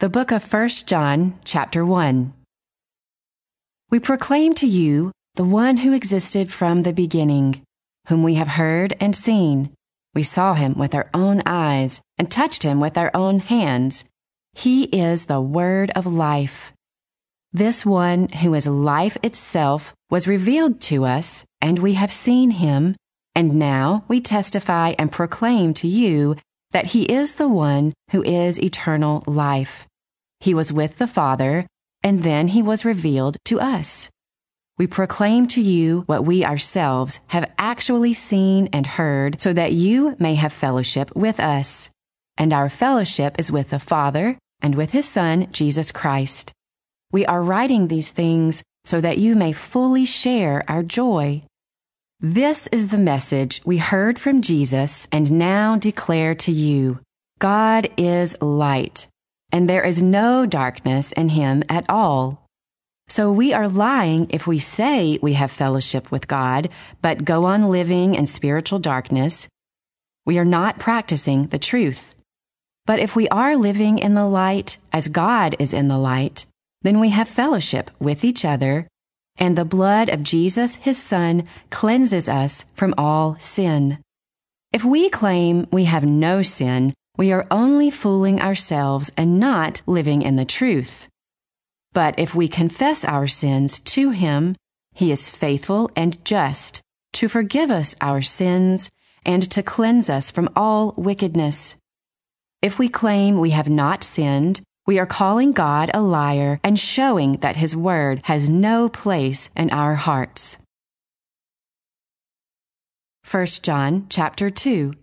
The book of 1 John, chapter 1. We proclaim to you the one who existed from the beginning, whom we have heard and seen. We saw him with our own eyes and touched him with our own hands. He is the Word of life. This one who is life itself was revealed to us, and we have seen him, and now we testify and proclaim to you that he is the one who is eternal life. He was with the Father, and then he was revealed to us. We proclaim to you what we ourselves have actually seen and heard, so that you may have fellowship with us. And our fellowship is with the Father and with his Son, Jesus Christ. We are writing these things so that you may fully share our joy. This is the message we heard from Jesus and now declare to you. God is light, and there is no darkness in him at all. So we are lying if we say we have fellowship with God, but go on living in spiritual darkness. We are not practicing the truth. But if we are living in the light as God is in the light, then we have fellowship with each other, and the blood of Jesus, his Son, cleanses us from all sin. If we claim we have no sin, we are only fooling ourselves and not living in the truth. But if we confess our sins to him, he is faithful and just to forgive us our sins and to cleanse us from all wickedness. If we claim we have not sinned, we are calling God a liar and showing that his word has no place in our hearts. 1 John chapter 2.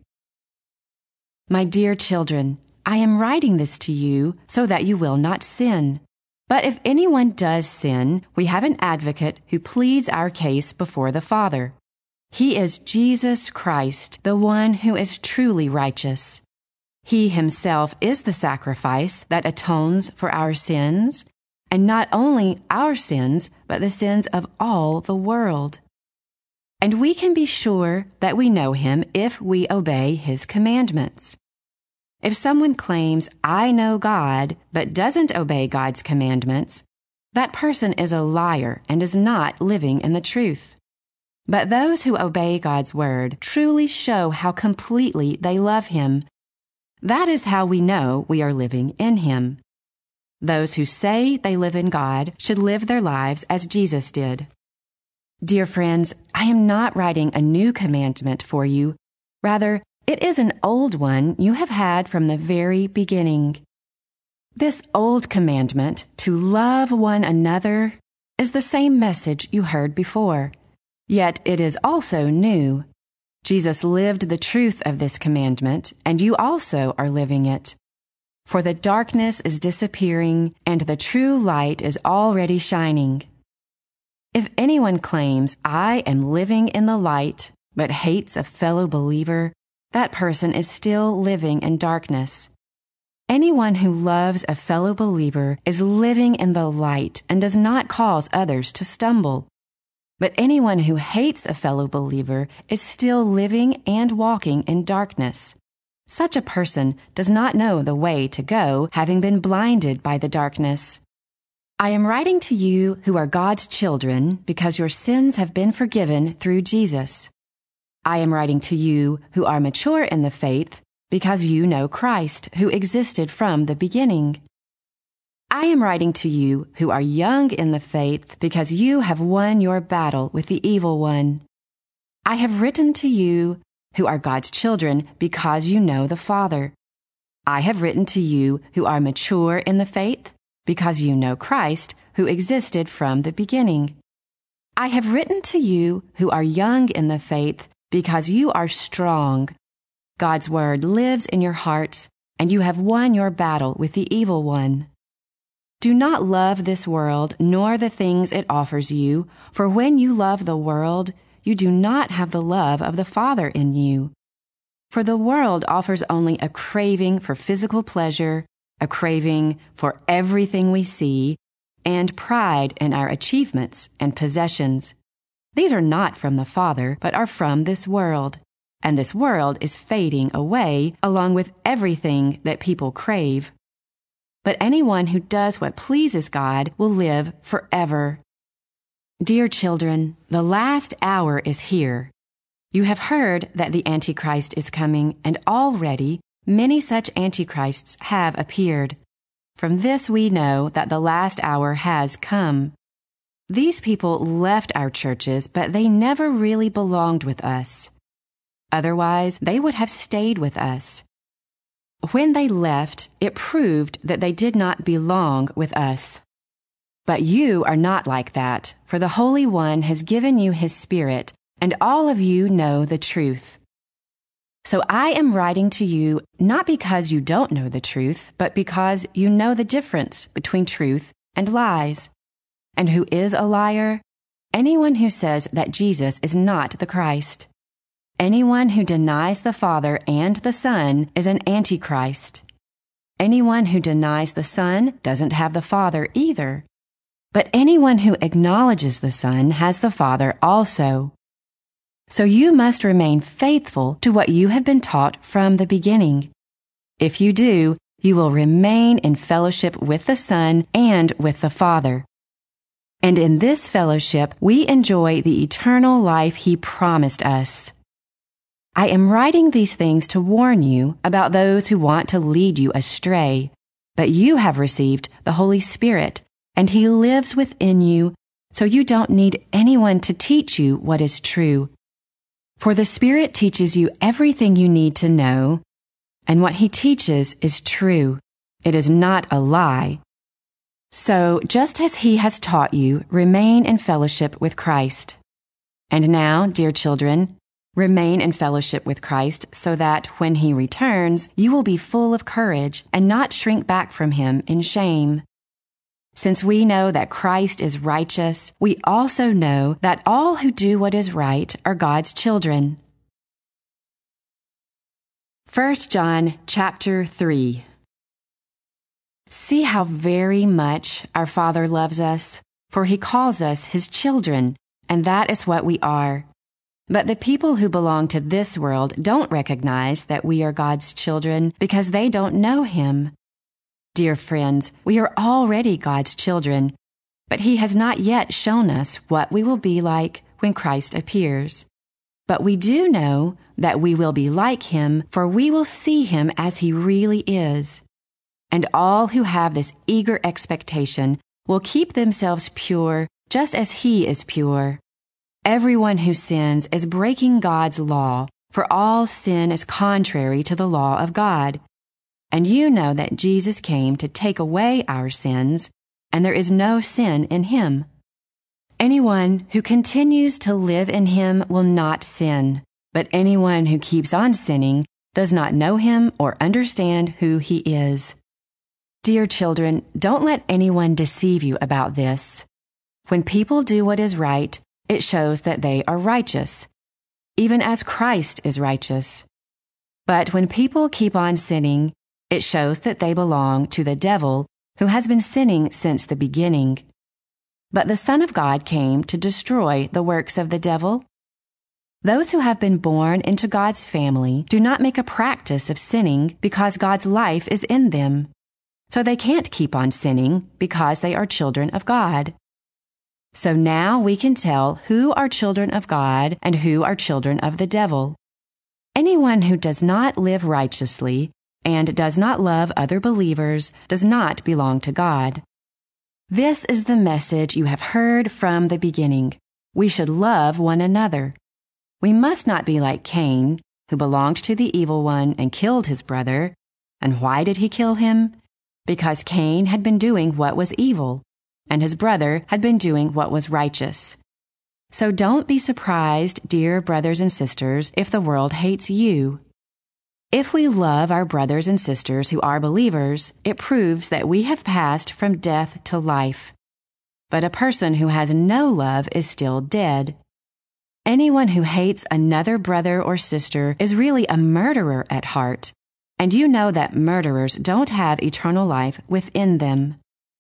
My dear children, I am writing this to you so that you will not sin. But if anyone does sin, we have an advocate who pleads our case before the Father. He is Jesus Christ, the one who is truly righteous. He himself is the sacrifice that atones for our sins, and not only our sins, but the sins of all the world. And we can be sure that we know him if we obey his commandments. If someone claims, I know God, but doesn't obey God's commandments, that person is a liar and is not living in the truth. But those who obey God's word truly show how completely they love him. That is how we know we are living in him. Those who say they live in God should live their lives as Jesus did. Dear friends, I am not writing a new commandment for you. Rather, it is an old one you have had from the very beginning. This old commandment, to love one another, is the same message you heard before. Yet it is also new. Jesus lived the truth of this commandment, and you also are living it. For the darkness is disappearing, and the true light is already shining. If anyone claims, I am living in the light, but hates a fellow believer, that person is still living in darkness. Anyone who loves a fellow believer is living in the light and does not cause others to stumble. But anyone who hates a fellow believer is still living and walking in darkness. Such a person does not know the way to go, having been blinded by the darkness. I am writing to you who are God's children because your sins have been forgiven through Jesus. I am writing to you who are mature in the faith because you know Christ, who existed from the beginning. I am writing to you who are young in the faith because you have won your battle with the evil one. I have written to you who are God's children because you know the Father. I have written to you who are mature in the faith because you know Christ, who existed from the beginning. I have written to you who are young in the faith because you are strong. God's word lives in your hearts, and you have won your battle with the evil one. Do not love this world, nor the things it offers you, for when you love the world, you do not have the love of the Father in you. For the world offers only a craving for physical pleasure, a craving for everything we see, and pride in our achievements and possessions. These are not from the Father, but are from this world, and this world is fading away along with everything that people crave. but anyone who does what pleases God will live forever. Dear children, the last hour is here. You have heard that the Antichrist is coming, and already many such Antichrists have appeared. From this we know that the last hour has come. These people left our churches, but they never really belonged with us. Otherwise, they would have stayed with us. When they left, it proved that they did not belong with us. But you are not like that, for the Holy One has given you His Spirit, and all of you know the truth. So I am writing to you not because you don't know the truth, but because you know the difference between truth and lies. And who is a liar? Anyone who says that Jesus is not the Christ. Anyone who denies the Father and the Son is an Antichrist. Anyone who denies the Son doesn't have the Father either. But anyone who acknowledges the Son has the Father also. So you must remain faithful to what you have been taught from the beginning. If you do, you will remain in fellowship with the Son and with the Father. And in this fellowship, we enjoy the eternal life He promised us. I am writing these things to warn you about those who want to lead you astray, but you have received the Holy Spirit, and He lives within you, so you don't need anyone to teach you what is true. For the Spirit teaches you everything you need to know, and what He teaches is true. It is not a lie. So, just as He has taught you, remain in fellowship with Christ. And now, dear children, remain in fellowship with Christ so that when He returns, you will be full of courage and not shrink back from Him in shame. Since we know that Christ is righteous, we also know that all who do what is right are God's children. 1 John chapter 3. See how very much our Father loves us, for He calls us His children, and that is what we are. But the people who belong to this world don't recognize that we are God's children because they don't know Him. Dear friends, we are already God's children, but He has not yet shown us what we will be like when Christ appears. But we do know that we will be like Him, for we will see Him as He really is. And all who have this eager expectation will keep themselves pure, just as He is pure. Everyone who sins is breaking God's law, for all sin is contrary to the law of God. And you know that Jesus came to take away our sins, and there is no sin in Him. Anyone who continues to live in Him will not sin, but anyone who keeps on sinning does not know Him or understand who He is. Dear children, don't let anyone deceive you about this. When people do what is right, it shows that they are righteous, even as Christ is righteous. But when people keep on sinning, it shows that they belong to the devil, who has been sinning since the beginning. But the Son of God came to destroy the works of the devil. Those who have been born into God's family do not make a practice of sinning because God's life is in them. So they can't keep on sinning because they are children of God. So now we can tell who are children of God and who are children of the devil. Anyone who does not live righteously and does not love other believers does not belong to God. This is the message you have heard from the beginning. We should love one another. We must not be like Cain, who belonged to the evil one and killed his brother. And why did he kill him? Because Cain had been doing what was evil, and his brother had been doing what was righteous. So don't be surprised, dear brothers and sisters, if the world hates you. If we love our brothers and sisters who are believers, it proves that we have passed from death to life. But a person who has no love is still dead. Anyone who hates another brother or sister is really a murderer at heart, and you know that murderers don't have eternal life within them.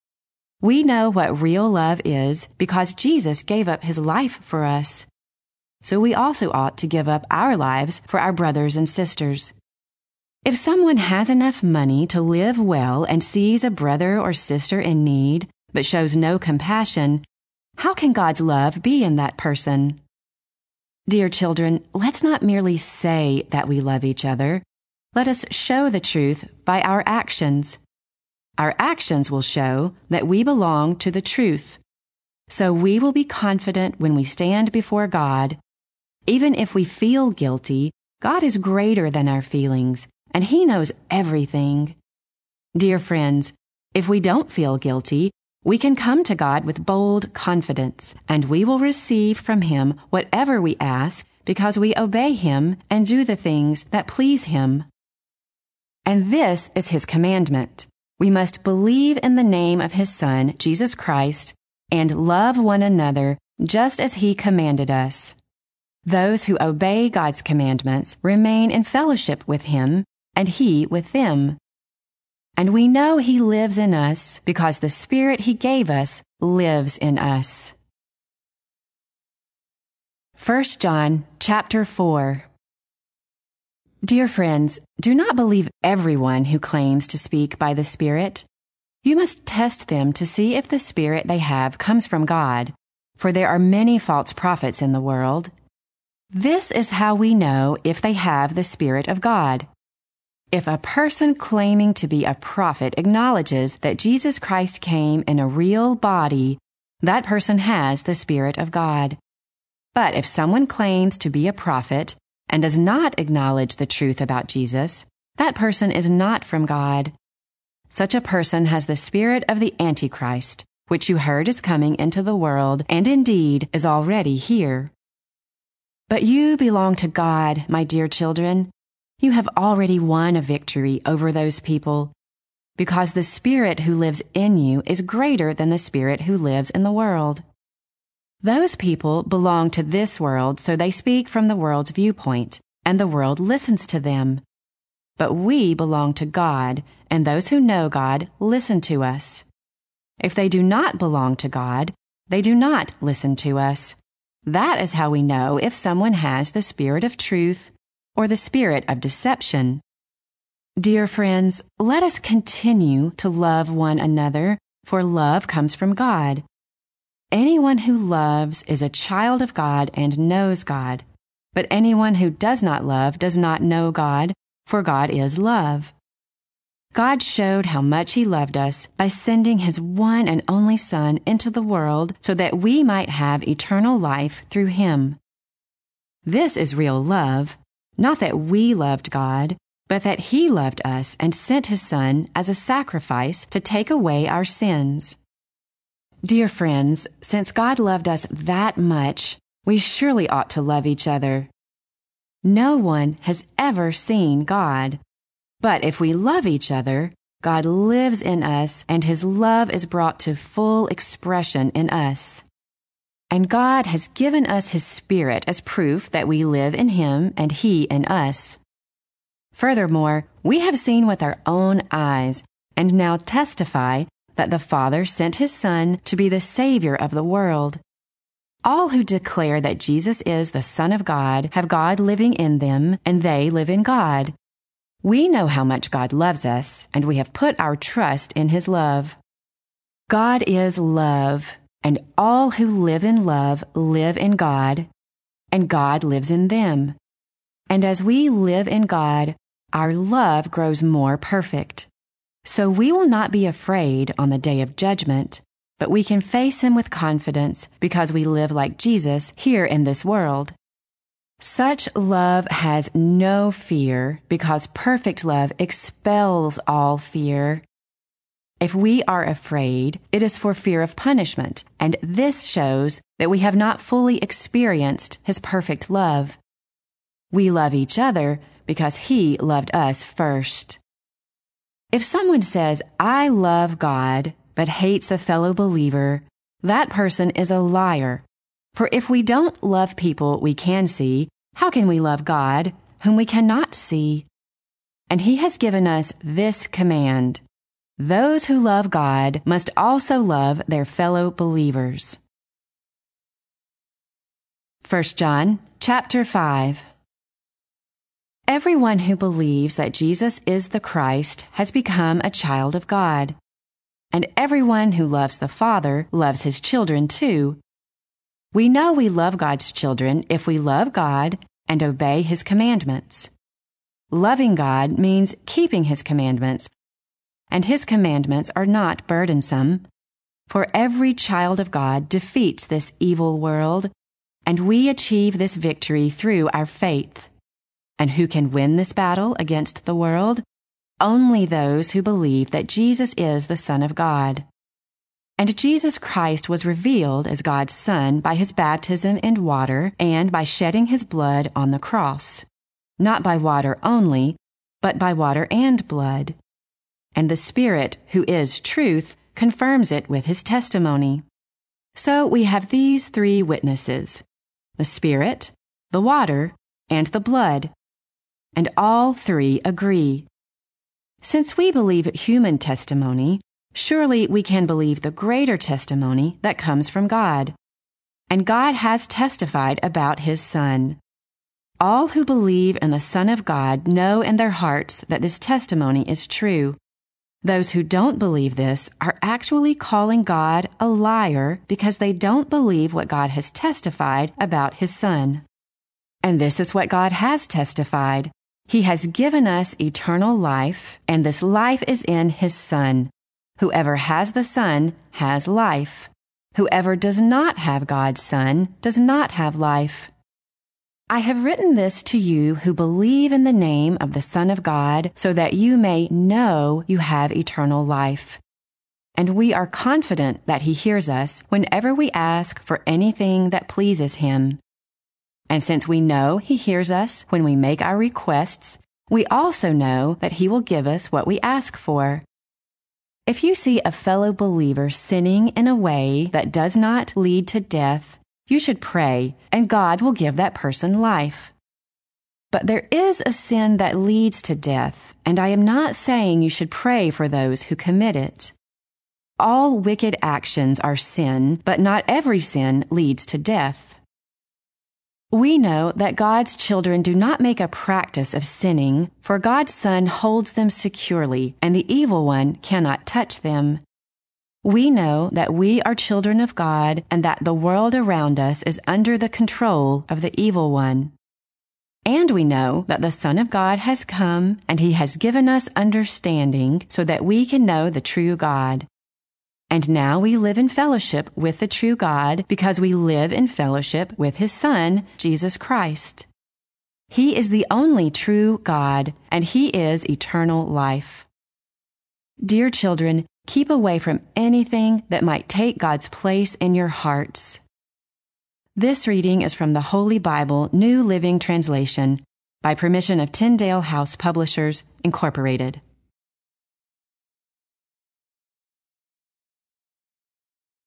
We know what real love is because Jesus gave up His life for us. So we also ought to give up our lives for our brothers and sisters. If someone has enough money to live well and sees a brother or sister in need, but shows no compassion, how can God's love be in that person? Dear children, let's not merely say that we love each other. Let us show the truth by our actions. Our actions will show that we belong to the truth. So we will be confident when we stand before God. Even if we feel guilty, God is greater than our feelings, and He knows everything. Dear friends, if we don't feel guilty, we can come to God with bold confidence, and we will receive from Him whatever we ask because we obey Him and do the things that please Him. And this is His commandment. We must believe in the name of His Son, Jesus Christ, and love one another just as He commanded us. Those who obey God's commandments remain in fellowship with Him, and He with them. And we know He lives in us because the Spirit He gave us lives in us. 1 John chapter 4. Dear friends, do not believe everyone who claims to speak by the Spirit. You must test them to see if the Spirit they have comes from God, for there are many false prophets in the world. This is how we know if they have the Spirit of God. If a person claiming to be a prophet acknowledges that Jesus Christ came in a real body, that person has the Spirit of God. But if someone claims to be a prophet and does not acknowledge the truth about Jesus, that person is not from God. Such a person has the spirit of the Antichrist, which you heard is coming into the world and indeed is already here. But you belong to God, my dear children. You have already won a victory over those people, because the Spirit who lives in you is greater than the Spirit who lives in the world. Those people belong to this world, so they speak from the world's viewpoint, and the world listens to them. But we belong to God, and those who know God listen to us. If they do not belong to God, they do not listen to us. That is how we know if someone has the spirit of truth or the spirit of deception. Dear friends, let us continue to love one another, for love comes from God. Anyone who loves is a child of God and knows God. But anyone who does not love does not know God, for God is love. God showed how much He loved us by sending His one and only Son into the world so that we might have eternal life through Him. This is real love, not that we loved God, but that He loved us and sent His Son as a sacrifice to take away our sins. Dear friends, since God loved us that much, we surely ought to love each other. No one has ever seen God. But if we love each other, God lives in us and His love is brought to full expression in us. And God has given us His Spirit as proof that we live in Him and He in us. Furthermore, we have seen with our own eyes and now testify that the Father sent His Son to be the Savior of the world. All who declare that Jesus is the Son of God have God living in them, and they live in God. We know how much God loves us, and we have put our trust in His love. God is love, and all who live in love live in God, and God lives in them. And as we live in God, our love grows more perfect. So we will not be afraid on the day of judgment, but we can face Him with confidence because we live like Jesus here in this world. Such love has no fear because perfect love expels all fear. If we are afraid, it is for fear of punishment, and this shows that we have not fully experienced His perfect love. We love each other because He loved us first. If someone says, "I love God," but hates a fellow believer, that person is a liar. For if we don't love people we can see, how can we love God, whom we cannot see? And He has given us this command: those who love God must also love their fellow believers. 1 John chapter 5. Everyone who believes that Jesus is the Christ has become a child of God. And everyone who loves the Father loves his children too. We know we love God's children if we love God and obey his commandments. Loving God means keeping his commandments, and his commandments are not burdensome. For every child of God defeats this evil world, and we achieve this victory through our faith. And who can win this battle against the world? Only those who believe that Jesus is the Son of God. And Jesus Christ was revealed as God's Son by his baptism in water and by shedding his blood on the cross, not by water only, but by water and blood. And the Spirit, who is truth, confirms it with his testimony. So we have these three witnesses: the Spirit, the water, and the blood. And all three agree. Since we believe human testimony, surely we can believe the greater testimony that comes from God. And God has testified about his Son. All who believe in the Son of God know in their hearts that this testimony is true. Those who don't believe this are actually calling God a liar because they don't believe what God has testified about his Son. And this is what God has testified. He has given us eternal life, and this life is in his Son. Whoever has the Son has life. Whoever does not have God's Son does not have life. I have written this to you who believe in the name of the Son of God, so that you may know you have eternal life. And we are confident that he hears us whenever we ask for anything that pleases him. And since we know he hears us when we make our requests, we also know that he will give us what we ask for. If you see a fellow believer sinning in a way that does not lead to death, you should pray, and God will give that person life. But there is a sin that leads to death, and I am not saying you should pray for those who commit it. All wicked actions are sin, but not every sin leads to death. We know that God's children do not make a practice of sinning, for God's Son holds them securely, and the evil one cannot touch them. We know that we are children of God and that the world around us is under the control of the evil one. And we know that the Son of God has come and he has given us understanding so that we can know the true God. And now we live in fellowship with the true God because we live in fellowship with his Son, Jesus Christ. He is the only true God, and he is eternal life. Dear children, keep away from anything that might take God's place in your hearts. This reading is from the Holy Bible New Living Translation, by permission of Tyndale House Publishers, Incorporated.